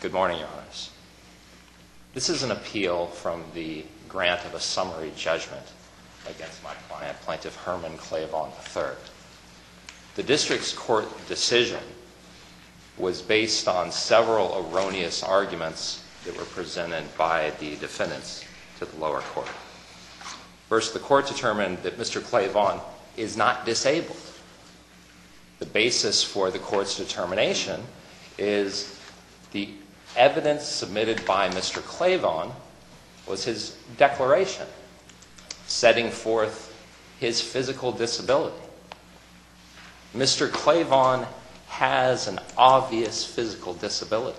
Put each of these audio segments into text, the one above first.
Good morning, Your Honors. This is an appeal from the grant of a summary judgment against my client, Plaintiff Herman Clavon III. The district's court decision was based on several erroneous arguments that were presented by the defendants to the lower court. First, the court determined that Mr. Clavon is not disabled. The basis for the court's determination is the evidence submitted by Mr. Clavon was his declaration setting forth his physical disability. Mr. Clavon has an obvious physical disability.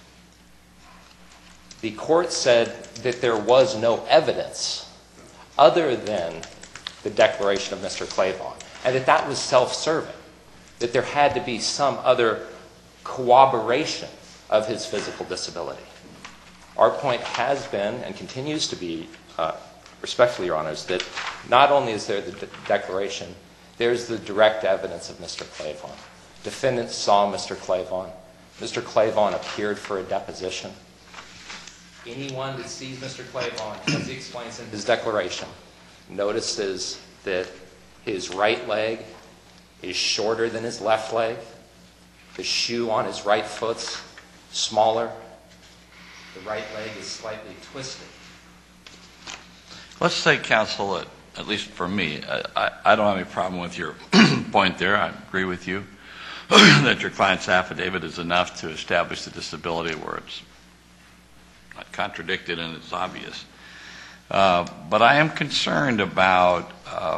The court said that there was no evidence other than the declaration of Mr. Clavon, and that was self-serving, that there had to be some other corroboration of his physical disability. Our point has been and continues to be, respectfully, Your Honors, that not only is there the declaration, there's the direct evidence of Mr. Clavon. Defendants saw Mr. Clavon. Mr. Clavon appeared for a deposition. Anyone that sees Mr. Clavon, as he explains in his declaration, notices that his right leg is shorter than his left leg, the shoe on his right foot's smaller, the right leg is slightly twisted. Let's say, counsel, that, at least for me, I don't have any problem with your point there. I agree with you that your client's affidavit is enough to establish the disability where it's not contradicted and it's obvious. But I am concerned about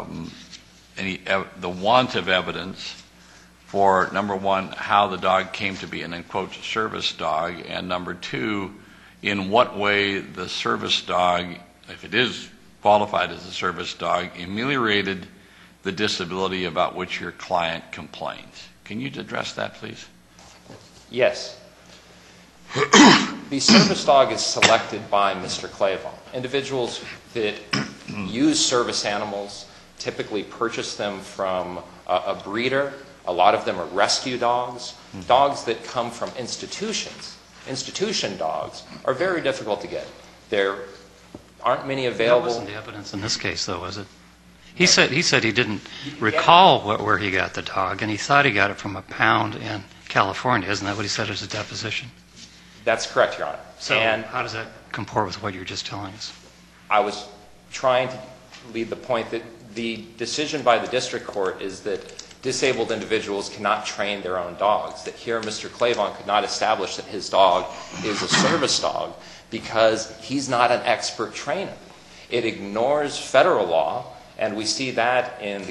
the want of evidence for, number one, how the dog came to be an, in quotes, service dog, and number two, in what way the service dog, if it is qualified as a service dog, ameliorated the disability about which your client complains. Can you address that, please? Yes. The service dog is selected by Mr. Clavon. Individuals that use service animals typically purchase them from a breeder. A lot of them are rescue dogs. Dogs that come from institutions. Institution dogs are very difficult to get. There aren't many available. That wasn't the evidence in this case, though, was it? He said he didn't recall where he got the dog, and he thought he got it from a pound in California. Isn't that what he said as a deposition? That's correct, Your Honor. So how does that comport with what you were just telling us? I was trying to lead the point that the decision by the district court is that disabled individuals cannot train their own dogs, that here Mr. Clavon could not establish that his dog is a service dog because he's not an expert trainer. It ignores federal law, and we see that in the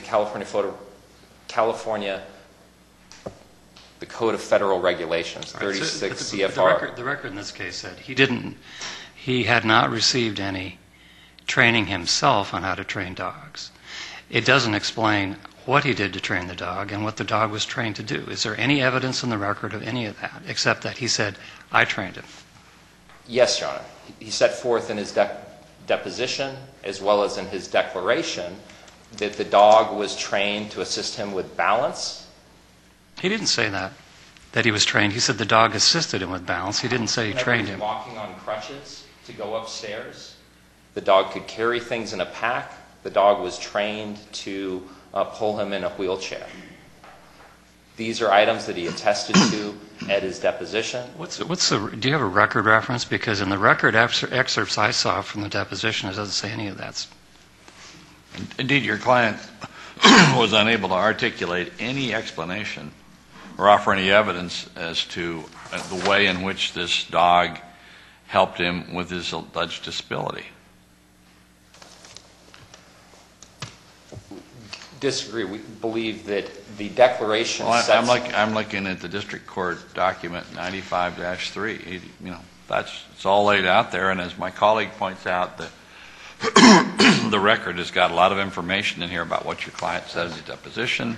the Code of Federal Regulations, 36 CFR. The record in this case said he had not received any training himself on how to train dogs. It doesn't explain what he did to train the dog and what the dog was trained to do. Is there any evidence in the record of any of that, except that he said, I trained him? Yes, Your Honor. He set forth in his deposition, as well as in his declaration, that the dog was trained to assist him with balance. He didn't say that he was trained. He said the dog assisted him with balance. He didn't say he trained him. Walking on crutches to go upstairs. The dog could carry things in a pack. The dog was trained to pull him in a wheelchair. These are items that he attested to at his deposition. Do you have a record reference? Because in the record excerpts I saw from the deposition, it doesn't say any of that. Indeed, your client was unable to articulate any explanation or offer any evidence as to the way in which this dog helped him with his alleged disability. Disagree. We believe that the declaration sets... I'm looking at the district court document 95-3. It's all laid out there, and as my colleague points out, the record has got a lot of information in here about what your client said in the deposition,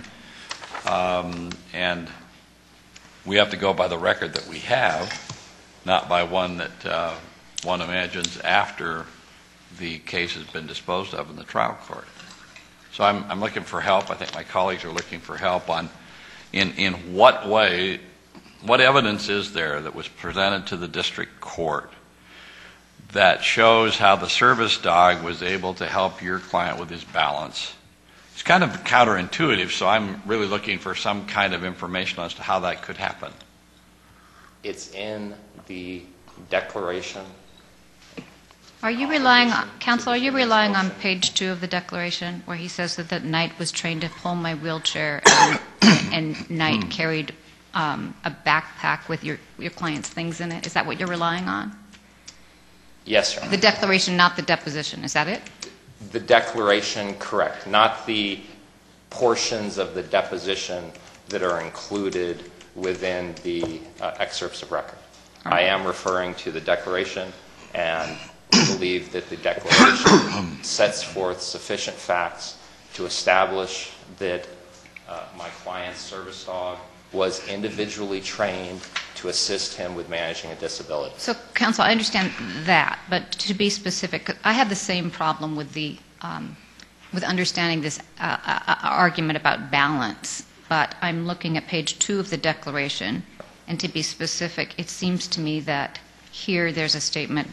and we have to go by the record that we have, not by one that one imagines after the case has been disposed of in the trial court. So I'm looking for help. I think my colleagues are looking for help on in what way what evidence is there that was presented to the district court that shows how the service dog was able to help your client with his balance? It's kind of counterintuitive, so I'm really looking for some kind of information as to how that could happen. It's in the declaration. Are you relying on, counsel, are you relying on page 2 of the declaration where he says that Knight was trained to pull my wheelchair and Knight carried a backpack with your client's things in it? Is that what you're relying on? Yes, Your Honor. The declaration, not the deposition. Is that it? The declaration, correct. Not the portions of the deposition that are included within the excerpts of record. I am referring to the declaration, and believe that the declaration sets forth sufficient facts to establish that my client's service dog was individually trained to assist him with managing a disability. So, counsel, I understand that, but to be specific, I had the same problem with the with understanding this argument about balance, but I'm looking at page 2 of the declaration, and to be specific, it seems to me that here there's a statement.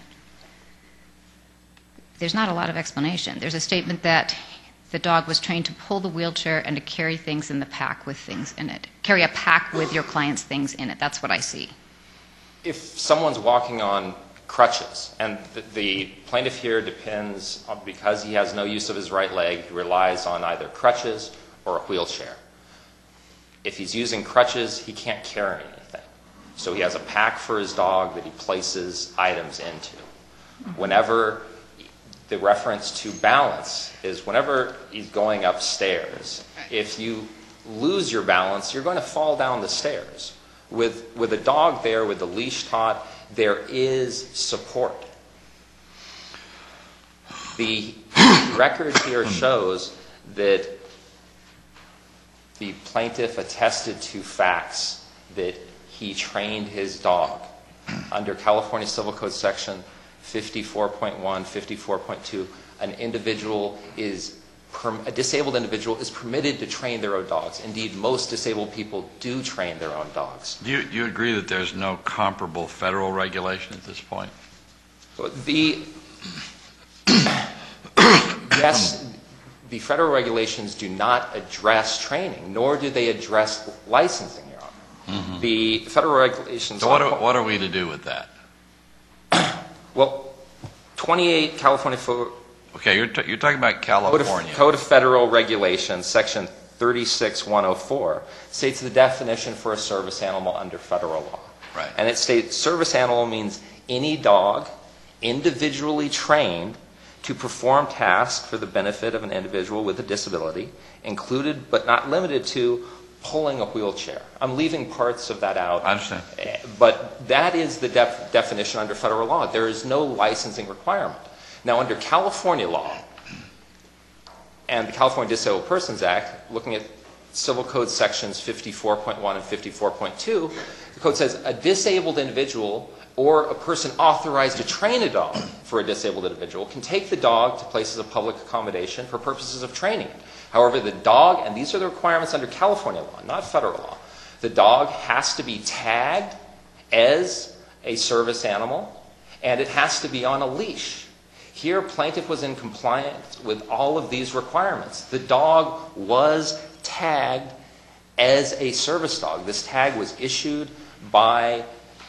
There's not a lot of explanation. There's a statement that the dog was trained to pull the wheelchair and to carry things in the pack with things in it. Carry a pack with your client's things in it. That's what I see. If someone's walking on crutches, and the plaintiff here depends, because he has no use of his right leg, he relies on either crutches or a wheelchair. If he's using crutches, he can't carry anything. So he has a pack for his dog that he places items into. Whenever the reference to balance is whenever he's going upstairs, if you lose your balance, you're going to fall down the stairs. With a dog there, with the leash taut, there is support. The record here shows that the plaintiff attested to facts that he trained his dog. Under California Civil Code section 54.1, 54.2, a disabled individual is permitted to train their own dogs. Indeed, most disabled people do train their own dogs. Do you agree that there's no comparable federal regulation at this point? Yes, the federal regulations do not address training, nor do they address licensing, Your Honor. Mm-hmm. The federal regulations... So what are we to do with that? Well, 28 California... Okay, you're talking about California. Code of Federal Regulations, section 36104, states the definition for a service animal under federal law. Right. And it states service animal means any dog individually trained to perform tasks for the benefit of an individual with a disability, included but not limited to pulling a wheelchair. I'm leaving parts of that out. I understand. But that is the definition under federal law. There is no licensing requirement. Now, under California law and the California Disabled Persons Act, looking at Civil Code sections 54.1 and 54.2, the code says a disabled individual or a person authorized to train a dog for a disabled individual can take the dog to places of public accommodation for purposes of training it. However, the dog, and these are the requirements under California law, not federal law, the dog has to be tagged as a service animal, and it has to be on a leash. Here, plaintiff was in compliance with all of these requirements. The dog was tagged as a service dog. This tag was issued by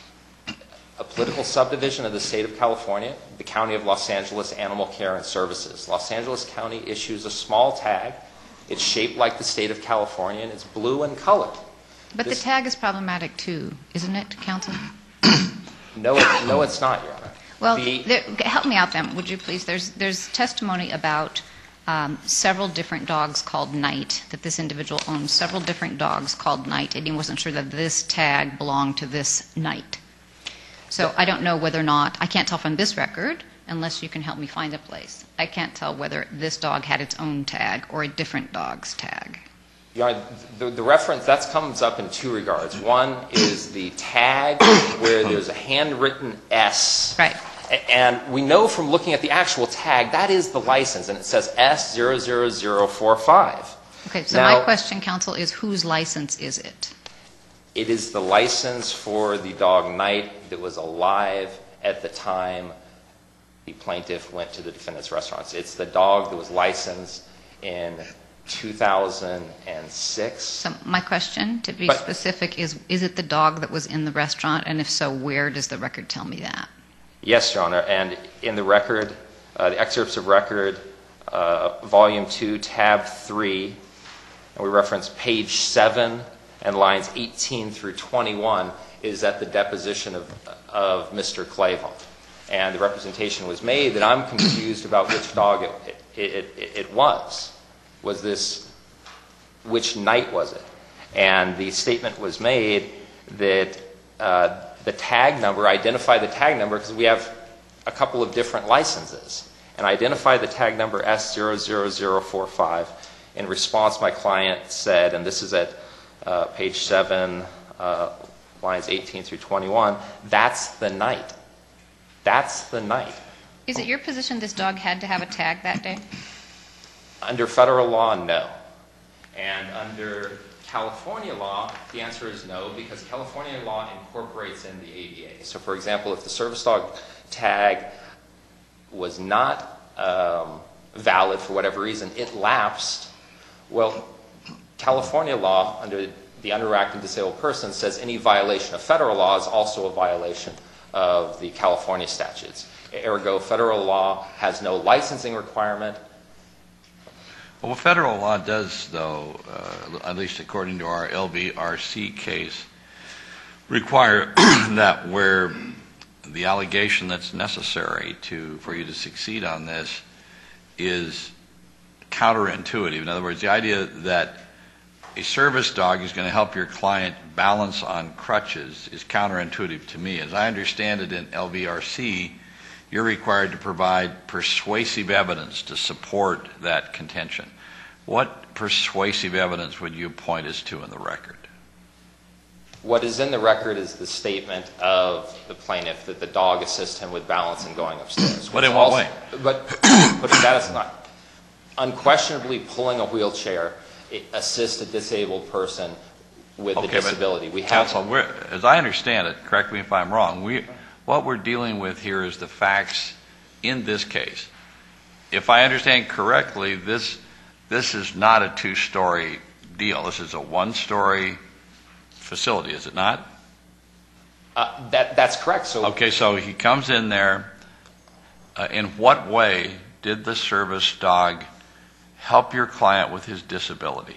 a political subdivision of the state of California, the County of Los Angeles Animal Care and Services. Los Angeles County issues a small tag. It's shaped like the state of California, and it's blue in color. But the tag is problematic too, isn't it, counsel? No, it's not, Your Honor. Well, help me out then, would you please? There's testimony about several different dogs called Knight, that this individual owned several different dogs called Knight, and he wasn't sure that this tag belonged to this Knight. So I don't know whether or not, I can't tell from this record, unless you can help me find a place. I can't tell whether this dog had its own tag or a different dog's tag. Your Honor, the reference, that comes up in two regards. One is the tag where there's a handwritten S. Right. And we know from looking at the actual tag, that is the license, and it says S00045. Okay, so my question, counsel, is whose license is it? It is the license for the dog Knight that was alive at the time the plaintiff went to the defendant's restaurants. It's the dog that was licensed in 2006. So my question, to be But- specific, is it the dog that was in the restaurant? And if so, where does the record tell me that? Yes, Your Honor, and in the record, the excerpts of record, Volume 2, Tab 3, and we reference page 7 and lines 18 through 21, is at the deposition of Mr. Clavon. And the representation was made that I'm confused about which dog it was. Was this, which Knight was it? And the statement was made that the tag number, identify the tag number, because we have a couple of different licenses, and identify the tag number S00045. In response, my client said, and this is at page 7, lines 18 through 21, that's the Knight. That's the Knight. Is it your position this dog had to have a tag that day? Under federal law, no. And under California law, the answer is no, because California law incorporates in the ADA. So, for example, if the service dog tag was not valid for whatever reason, it lapsed, well, California law, under the underacting disabled person, says any violation of federal law is also a violation of the California statutes. Ergo, federal law has no licensing requirement. Well, federal law does, though, at least according to our LBRC case, require that where the allegation that's necessary for you to succeed on this is counterintuitive. In other words, the idea that a service dog is going to help your client balance on crutches is counterintuitive to me. As I understand it in LBRC, you're required to provide persuasive evidence to support that contention. What persuasive evidence would you point us to in the record? What is in the record is the statement of the plaintiff that the dog assists him with balance and going upstairs. But in what way? But that is not. Unquestionably, pulling a wheelchair assists a disabled person with a disability. But, counsel, as I understand it, correct me if I'm wrong, what we're dealing with here is the facts in this case. If I understand correctly, this is not a two-story deal. This is a one-story facility, is it not? That's correct. So he comes in there. In what way did the service dog help your client with his disability?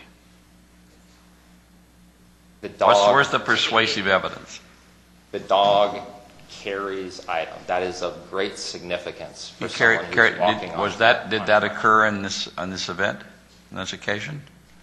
Where's the persuasive evidence? The dog carries item. That is of great significance for someone who's walking on. Did that occur on this event, on this occasion?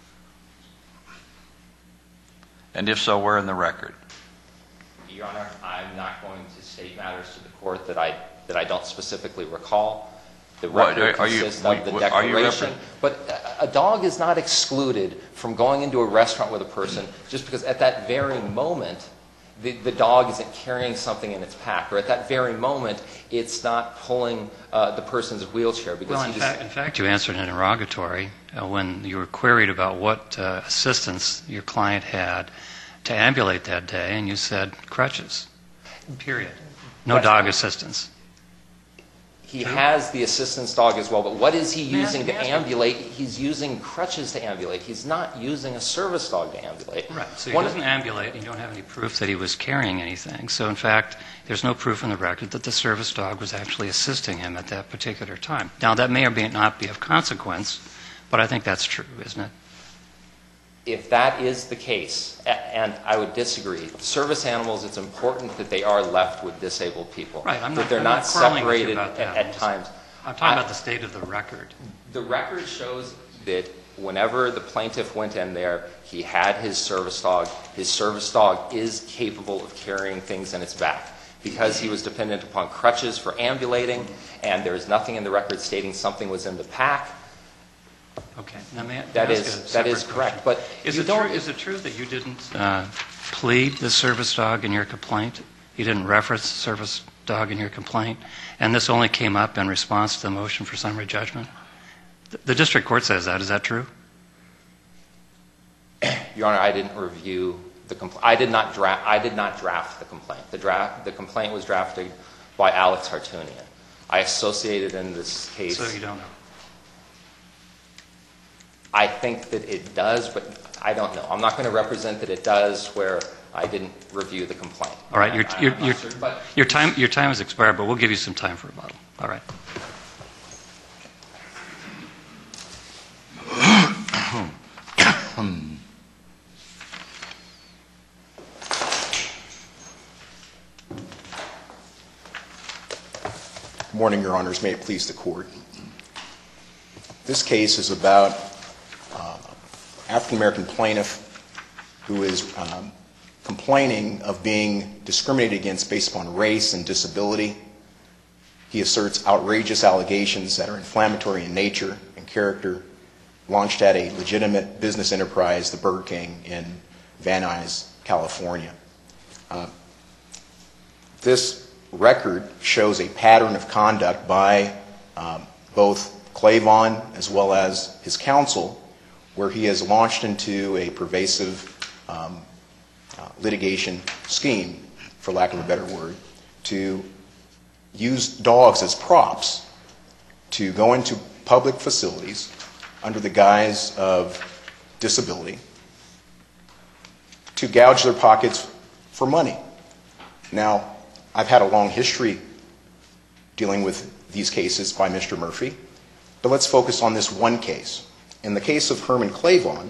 And if so, where in the record? Your Honor, I'm not going to state matters to the court that I don't specifically recall. The record consists of the declaration. But a dog is not excluded from going into a restaurant with a person just because at that very moment the dog isn't carrying something in its pack, or at that very moment it's not pulling the person's wheelchair. Because in fact, you answered an interrogatory when you were queried about what assistance your client had to ambulate that day, and you said crutches, period. No dog assistance. He has the assistance dog as well, but what is he using to ambulate? He's using crutches to ambulate. He's not using a service dog to ambulate. Right, so he doesn't ambulate, and you don't have any proof that he was carrying anything. So, in fact, there's no proof in the record that the service dog was actually assisting him at that particular time. Now, that may or may not be of consequence, but I think that's true, isn't it? If that is the case, and I would disagree, service animals, it's important that they are left with disabled people. Right, that they're not separated at times. I'm talking about the state of the record. The record shows that whenever the plaintiff went in there, he had his service dog. His service dog is capable of carrying things in its back. Because he was dependent upon crutches for ambulating, and there is nothing in the record stating something was in the pack. Okay. Now, that is correct. But is it true that you didn't plead the service dog in your complaint? You didn't reference the service dog in your complaint? And this only came up in response to the motion for summary judgment? The district court says that. Is that true? Your Honor, I didn't review I did not draft the complaint. The complaint was drafted by Alex Hartunian. I associated in this case. So you don't know? I think that it does, but I don't know. I'm not going to represent that it does where I didn't review the complaint. All right, your time has expired, but we'll give you some time for rebuttal. All right. Good morning, Your Honors. May it please the Court. This case is about African-American plaintiff who is complaining of being discriminated against based upon race and disability. He asserts outrageous allegations that are inflammatory in nature and character, launched at a legitimate business enterprise, the Burger King in Van Nuys, California. This record shows a pattern of conduct by both Clavon as well as his counsel, where he has launched into a pervasive litigation scheme, for lack of a better word, to use dogs as props to go into public facilities under the guise of disability to gouge their pockets for money. Now, I've had a long history dealing with these cases by Mr. Murphy, but let's focus on this one case. In the case of Herman Clavon,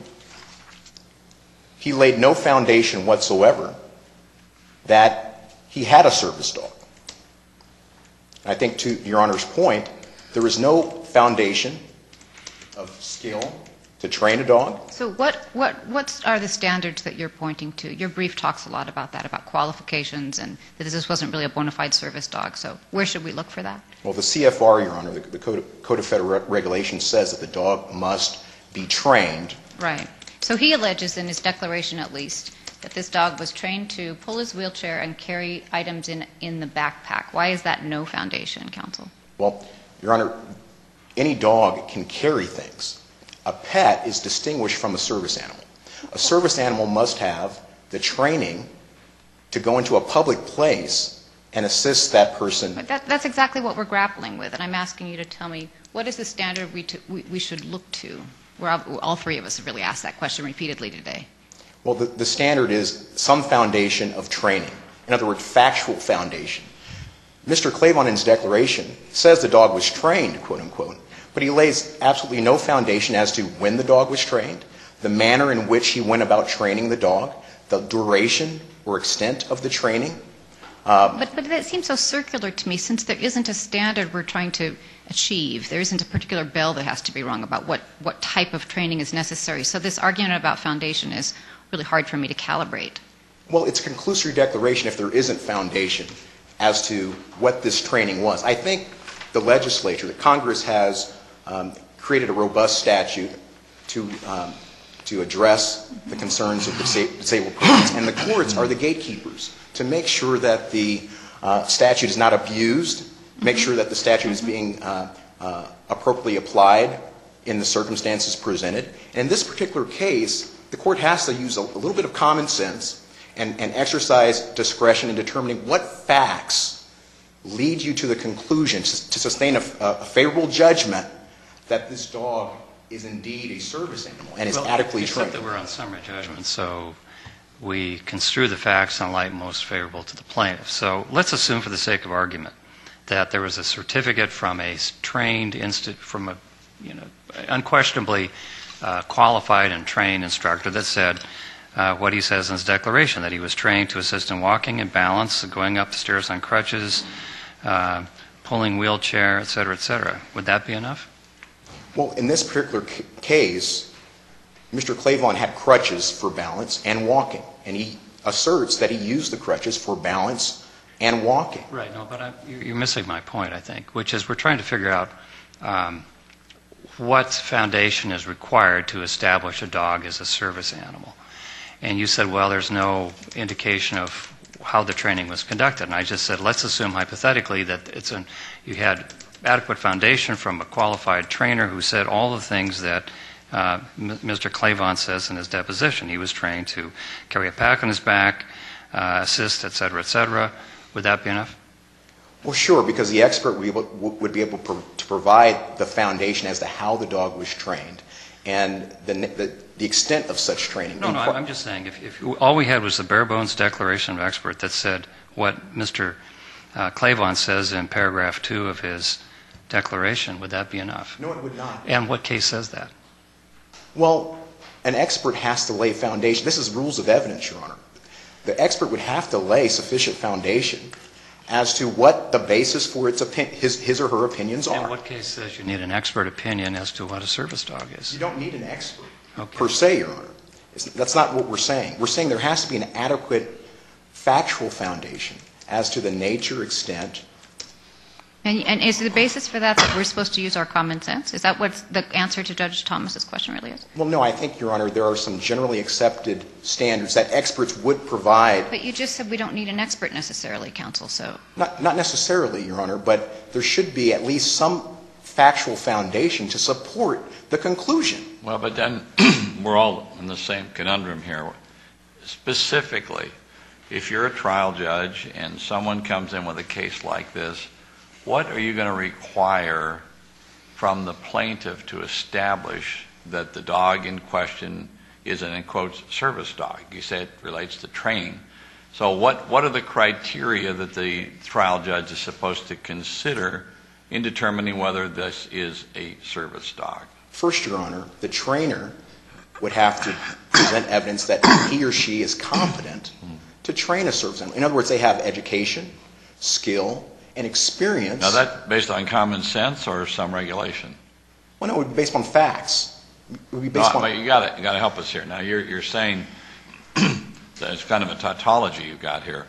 he laid no foundation whatsoever that he had a service dog. I think, to Your Honor's point, there is no foundation of skill to train a dog. So what are the standards that you're pointing to? Your brief talks a lot about that, about qualifications, and that this wasn't really a bona fide service dog. So where should we look for that? Well, the CFR, Your Honor, the Code of Federal Regulations says that the dog must be trained. Right. So he alleges in his declaration, at least, that this dog was trained to pull his wheelchair and carry items in the backpack. Why is that no foundation, counsel? Well, Your Honor, any dog can carry things. A pet is distinguished from a service animal. A service animal must have the training to go into a public place and assist that person. But that's exactly what we're grappling with, and I'm asking you to tell me, what is the standard we should look to? All three of us have really asked that question repeatedly today. Well, the standard is some foundation of training. In other words, factual foundation. Mr. Clavon, in his declaration, says the dog was trained, quote unquote, but he lays absolutely no foundation as to when the dog was trained, the manner in which he went about training the dog, the duration or extent of the training. But that seems so circular to me, since there isn't a standard we're trying to achieve. There isn't a particular bell that has to be rung about what type of training is necessary. So this argument about foundation is really hard for me to calibrate. Well, it's a conclusory declaration if there isn't foundation as to what this training was. I think the legislature, the Congress, has created a robust statute to address the concerns of disabled persons, and the courts are the gatekeepers to make sure that the statute is not abused, make sure that the statute is being appropriately applied in the circumstances presented. And in this particular case, the court has to use a little bit of common sense and exercise discretion in determining what facts lead you to the conclusion to sustain a favorable judgment that this dog is indeed a service animal and is adequately trained. Except that we're on summary judgment, so we construe the facts in light most favorable to the plaintiff. So let's assume, for the sake of argument, that there was a certificate from a trained unquestionably qualified and trained instructor that said what he says in his declaration, that he was trained to assist in walking and balance, going up the stairs on crutches, pulling wheelchair, et cetera, et cetera. Would that be enough? Well, in this particular case, Mr. Clavon had crutches for balance and walking, and he asserts that he used the crutches for balance and walking. Right, no, but you're missing my point, I think, which is we're trying to figure out what foundation is required to establish a dog as a service animal. And you said, well, there's no indication of how the training was conducted. And I just said, let's assume hypothetically that you had adequate foundation from a qualified trainer who said all the things that Mr. Clavon says in his deposition he was trained to carry a pack on his back, assist, et cetera. Would that be enough? Well, sure, because the expert would be able to provide the foundation as to how the dog was trained and the extent of such training. No, I'm just saying, if all we had was the bare-bones declaration of expert that said what Mr. Clavon says in paragraph 2 of his declaration, would that be enough? No, it would not. And what case says that? Well, an expert has to lay foundation. This is rules of evidence, Your Honor. The expert would have to lay sufficient foundation as to what the basis for his or her opinions are. And what case says you need an expert opinion as to what a service dog is? You don't need an expert per se, Your Honor. That's not what we're saying. We're saying there has to be an adequate factual foundation as to the nature, extent. And is the basis for that we're supposed to use our common sense? Is that what the answer to Judge Thomas's question really is? Well, no, I think, Your Honor, there are some generally accepted standards that experts would provide. But you just said we don't need an expert necessarily, counsel, so. Not necessarily, Your Honor, but there should be at least some factual foundation to support the conclusion. Well, but then we're all in the same conundrum here. Specifically, if you're a trial judge and someone comes in with a case like this, what are you going to require from the plaintiff to establish that the dog in question is an, in quotes, service dog? You say it relates to training. So what are the criteria that the trial judge is supposed to consider in determining whether this is a service dog? First, Your Honor, the trainer would have to present evidence that he or she is competent to train a service animal. In other words, they have education, skill, and experience. Now, that's based on common sense or some regulation? Well, no, it would be based on facts. It would be based on... You got to help us here. Now, you're saying that it's kind of a tautology you've got here.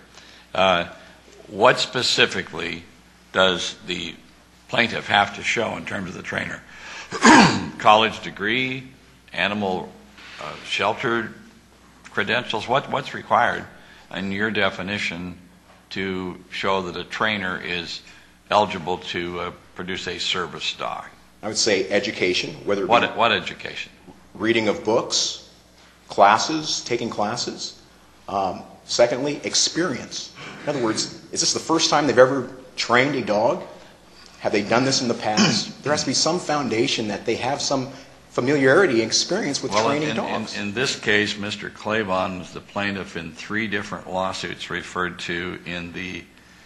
What specifically does the plaintiff have to show in terms of the trainer? College degree, animal shelter credentials? What's required in your definition to show that a trainer is eligible to produce a service dog? I would say education, whether it be... What education? Reading of books, classes, taking classes. Secondly, experience. In other words, is this the first time they've ever trained a dog? Have they done this in the past? There has to be some foundation that they have some familiarity and experience with training dogs. In this case, Mr. Clavon was the plaintiff in 3 different lawsuits referred to in the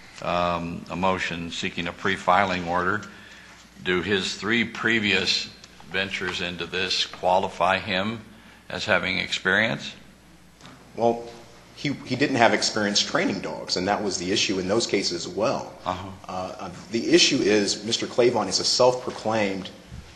a motion seeking a pre-filing order. Do his 3 previous ventures into this qualify him as having experience? Well, he didn't have experience training dogs, and that was the issue in those cases as well. The issue is Mr. Clavon is a self-proclaimed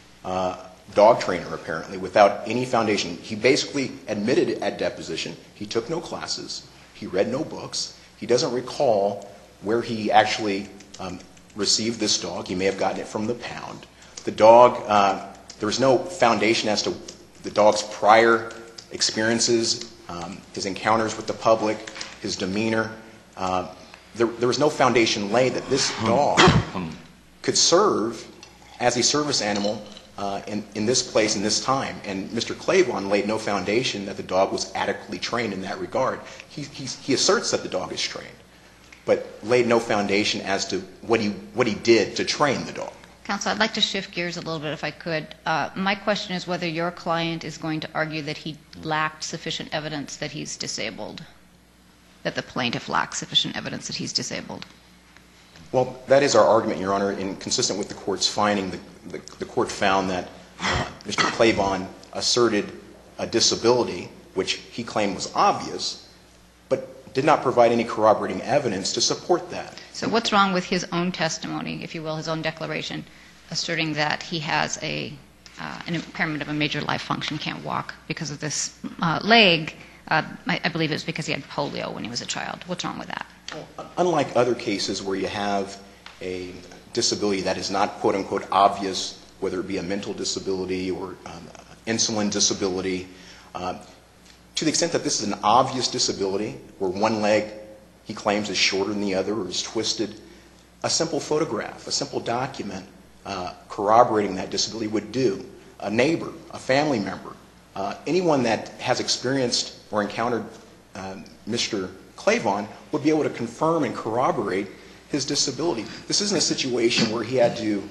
dog trainer, apparently, without any foundation. He basically admitted at deposition he took no classes, he read no books, he doesn't recall where he actually received this dog. He may have gotten it from the pound. The dog, there was no foundation as to the dog's prior experiences, his encounters with the public, his demeanor. There was no foundation laid that this dog could serve as a service animal in this place, in this time. And Mr. Clavon laid no foundation that the dog was adequately trained in that regard. He asserts that the dog is trained, but laid no foundation as to what he did to train the dog. Counsel, I'd like to shift gears a little bit if I could. My question is whether your client is going to argue that he lacked sufficient evidence that he's disabled, that the plaintiff lacks sufficient evidence that he's disabled. Well, that is our argument, Your Honor, and consistent with the court's finding. The court found that Mr. Clavon asserted a disability, which he claimed was obvious, but did not provide any corroborating evidence to support that. So what's wrong with his own testimony, if you will, his own declaration, asserting that he has an impairment of a major life function, can't walk because of this leg? I believe it was because he had polio when he was a child. What's wrong with that? Unlike other cases where you have a disability that is not, quote unquote, obvious, whether it be a mental disability or insulin disability, to the extent that this is an obvious disability where one leg he claims is shorter than the other or is twisted, a simple photograph, a simple document corroborating that disability would do. a neighbor, a family member, anyone that has experienced or encountered Mr. Clavon would be able to confirm and corroborate his disability. This isn't a situation where he had to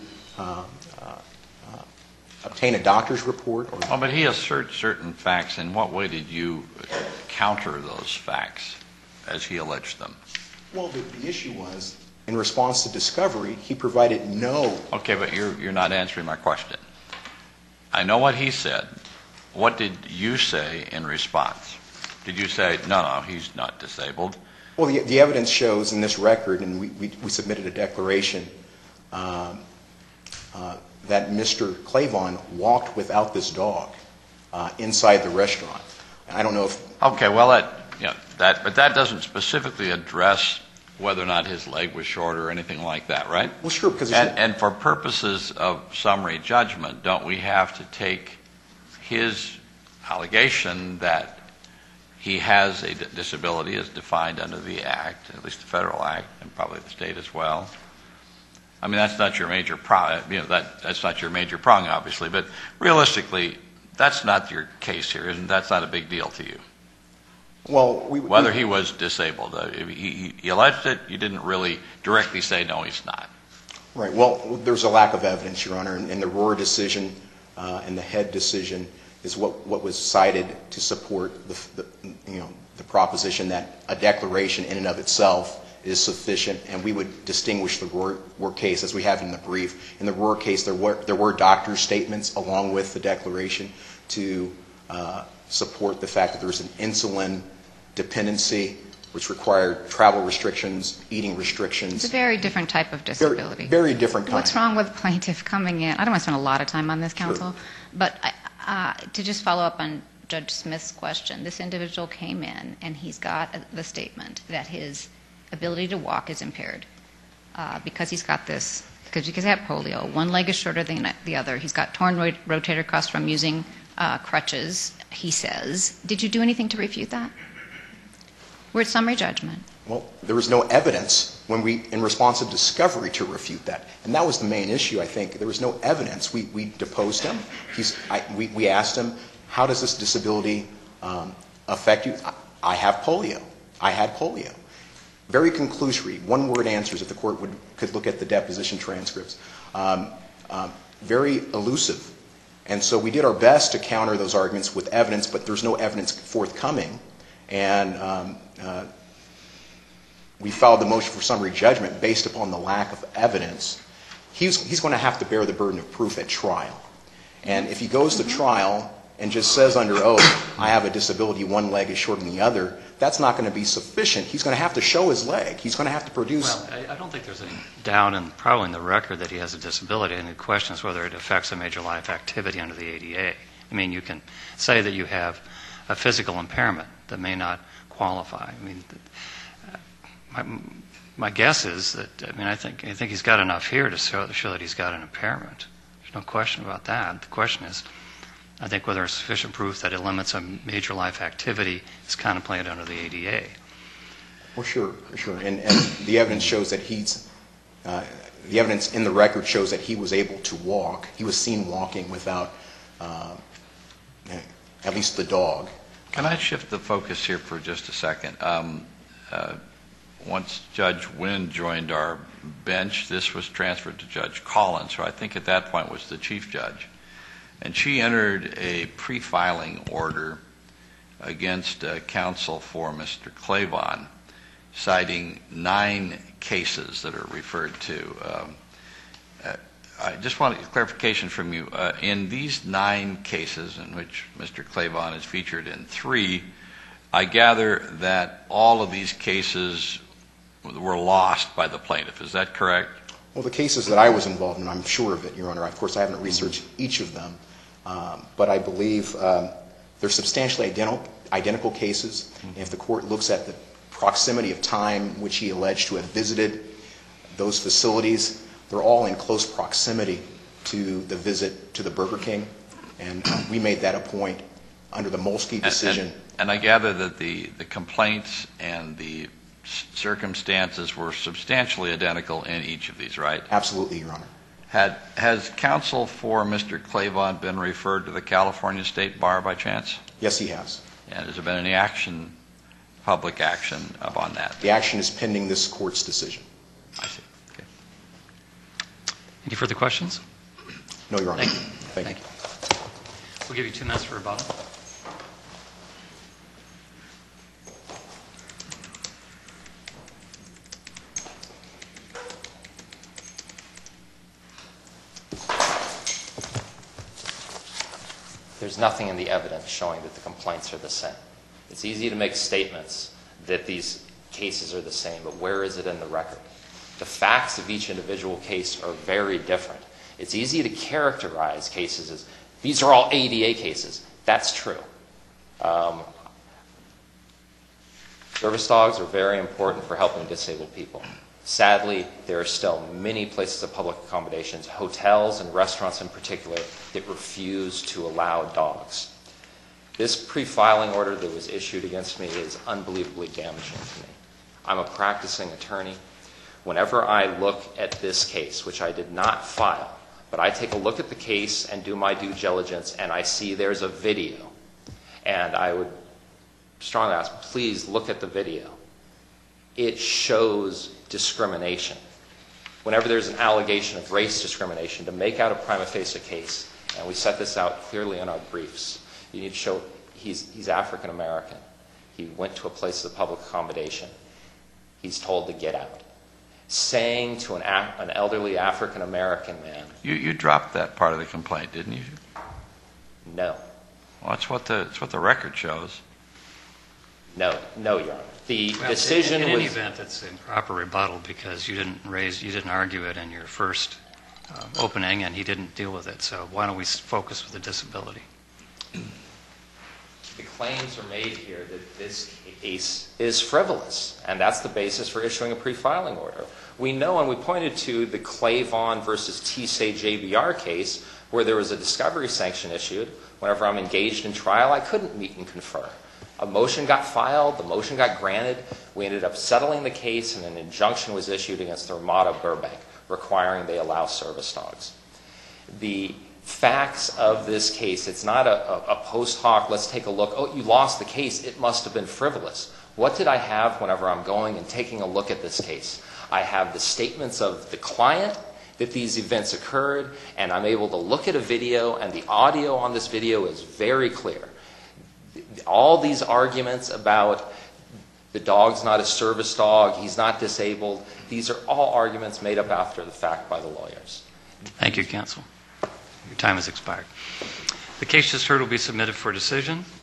obtain a doctor's report. Well, but he asserts certain facts. In what way did you counter those facts as he alleged them? Well, the issue was, in response to discovery, he provided no... Okay, but you're not answering my question. I know what he said. What did you say in response? Did you say, no, he's not disabled? Well, the evidence shows in this record, and we submitted a declaration, that Mr. Clavon walked without this dog inside the restaurant. I don't know if... Okay, well, but that doesn't specifically address whether or not his leg was short or anything like that, right? Well, sure, because... And for purposes of summary judgment, don't we have to take his allegation that he has a disability as defined under the Act, at least the federal Act, and probably the state as well? I mean, that's not your major prong, that's not your major prong, obviously, but realistically, that's not your case here, that's not a big deal to you. Well, whether he was disabled. He alleged it, you didn't really directly say, no, he's not. Right. Well, there's a lack of evidence, Your Honor, and the Rohr decision and the Head decision is what was cited to support the proposition that a declaration in and of itself is sufficient, and we would distinguish the Rohr case as we have in the brief. In the Rohr case, there were doctor's statements along with the declaration to support the fact that there was an insulin dependency, which required travel restrictions, eating restrictions. It's a very different type of disability. Very different kind. What's wrong with the plaintiff coming in? I don't want to spend a lot of time on this, counsel, but to just follow up on Judge Smith's question, this individual came in and he's got the statement that his ability to walk is impaired because he's got this, because he had polio. One leg is shorter than the other. He's got torn rotator cuffs from using crutches, he says. Did you do anything to refute that? We're at summary judgment. Well, there was no evidence in response to discovery to refute that. And that was the main issue, I think. There was no evidence. We deposed him. We asked him, how does this disability affect you? I have polio. I had polio. Very conclusory, one-word answers if the court could look at the deposition transcripts. Very elusive. And so we did our best to counter those arguments with evidence, but there's no evidence forthcoming. And we filed the motion for summary judgment based upon the lack of evidence. He's going to have to bear the burden of proof at trial. And if he goes to trial and just says under oath, I have a disability, one leg is shorter than the other, that's not going to be sufficient. He's going to have to show his leg. He's going to have to produce... Well, I don't think there's any doubt probably in the record that he has a disability, and the question is whether it affects a major life activity under the ADA. I mean, you can say that you have a physical impairment that may not qualify. I mean, my guess is that, I think he's got enough here to show that he's got an impairment. There's no question about that. The question is, I think whether there's sufficient proof that it limits a major life activity is contemplated under the ADA. Well, sure. And the evidence shows that the evidence in the record shows that he was able to walk. He was seen walking without at least the dog. Can I shift the focus here for just a second? Once Judge Wynn joined our bench, this was transferred to Judge Collins, who I think at that point was the chief judge. And she entered a pre-filing order against counsel for Mr. Clavon, citing 9 cases that are referred to. I just want a clarification from you. In these 9 cases, in which Mr. Clavon is featured in 3, I gather that all of these cases were lost by the plaintiff. Is that correct? Well, the cases that I was involved in, I'm sure of it, Your Honor. Of course, I haven't researched each of them. But I believe they're substantially identical cases. And if the court looks at the proximity of time which he alleged to have visited those facilities, they're all in close proximity to the visit to the Burger King. And we made that a point under the Molsky decision. And I gather that the complaints and the circumstances were substantially identical in each of these, right? Absolutely, Your Honor. Has counsel for Mr. Clavon been referred to the California State Bar by chance? Yes, he has. And has there been any action, public action, upon that? The action is pending this court's decision. I see. Okay. Any further questions? No, Your Honor. Thank you. Thank you. We'll give you 2 minutes for rebuttal. There's nothing in the evidence showing that the complaints are the same. It's easy to make statements that these cases are the same, but where is it in the record? The facts of each individual case are very different. It's easy to characterize cases as, these are all ADA cases. That's true. Service dogs are very important for helping disabled people. Sadly, there are still many places of public accommodations, hotels and restaurants in particular, that refuse to allow dogs. This pre-filing order that was issued against me is unbelievably damaging to me. I'm a practicing attorney. Whenever I look at this case, which I did not file, but I take a look at the case and do my due diligence and I see there's a video, and I would strongly ask, please look at the video. It shows discrimination. Whenever there's an allegation of race discrimination, to make out a prima facie case, and we set this out clearly in our briefs, you need to show he's African American. He went to a place of public accommodation. He's told to get out. Saying to an elderly African American man, You dropped that part of the complaint, didn't you? no. Well, that's what the record shows. No, Your Honor. The Well, decision in was... any event, it's improper rebuttal because you didn't argue it in your first opening, and he didn't deal with it. So why don't we focus with the disability? The claims are made here that this case is frivolous, and that's the basis for issuing a pre-filing order. We know, and we pointed to the Clavon versus TSA JBR case, where there was a discovery sanction issued. Whenever I'm engaged in trial, I couldn't meet and confer. A motion got filed, the motion got granted, we ended up settling the case, and an injunction was issued against the Ramada Burbank, requiring they allow service dogs. The facts of this case, it's not a post hoc, let's take a look, oh, you lost the case, it must have been frivolous. What did I have whenever I'm going and taking a look at this case? I have the statements of the client that these events occurred, and I'm able to look at a video, and the audio on this video is very clear. All these arguments about the dog's not a service dog, he's not disabled, these are all arguments made up after the fact by the lawyers. Thank you, counsel. Your time has expired. The case just heard will be submitted for decision.